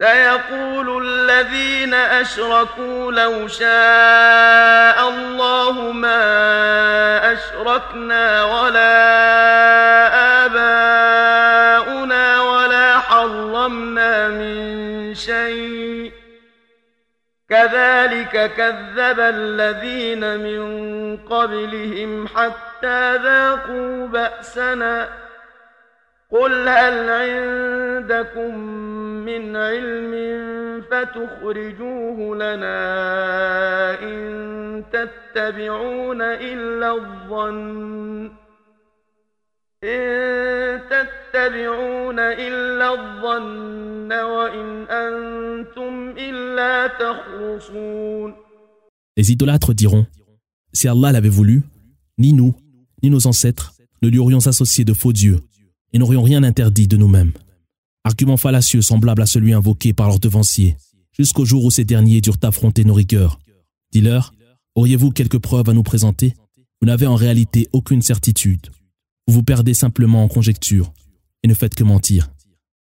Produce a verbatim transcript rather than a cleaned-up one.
سيقول الذين أشركوا لو شاء الله ما أشركنا ولا آباؤنا ولا حرمنا من شيء كذلك كذب الذين من قبلهم حتى ذاقوا بأسنا قل هل عندكم من علم فتخرجوه لنا إن تتبعون إلا الظن إن تتبعون إلا الظن وإن أنتم إلا تخرصون. Les idolâtres diront, si Allah l'avait voulu, ni nous, ni nos ancêtres ne lui aurions associé de faux dieux et n'aurions rien interdit de nous-mêmes. Argument fallacieux semblable à celui invoqué par leurs devanciers, jusqu'au jour où ces derniers durent affronter nos rigueurs. Dis-leur, auriez-vous quelques preuves à nous présenter? Vous n'avez en réalité aucune certitude. Vous vous perdez simplement en conjectures et ne faites que mentir.